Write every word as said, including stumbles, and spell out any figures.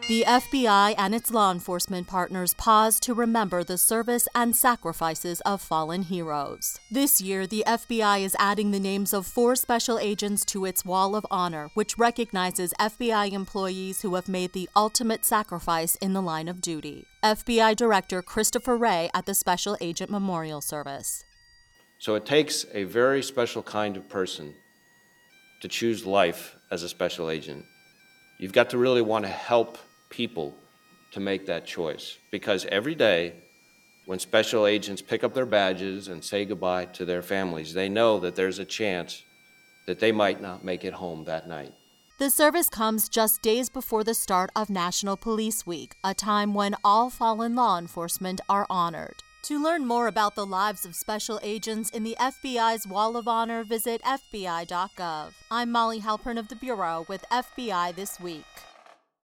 The F B I and its law enforcement partners pause to remember the service and sacrifices of fallen heroes. This year, the F B I is adding the names of four special agents to its Wall of Honor, which recognizes F B I employees who have made the ultimate sacrifice in the line of duty. F B I Director Christopher Wray at the Special Agent Memorial Service. So it takes a very special kind of person to choose life as a special agent. You've got to really want to help people to make that choice, because every day when special agents pick up their badges and say goodbye to their families, they know that there's a chance that they might not make it home that night. The service comes just days before the start of National Police Week, a time when all fallen law enforcement are honored. To learn more about the lives of special agents in the F B I's Wall of Honor, visit F B I dot gov. I'm Molly Halpern of the Bureau with F B I This Week.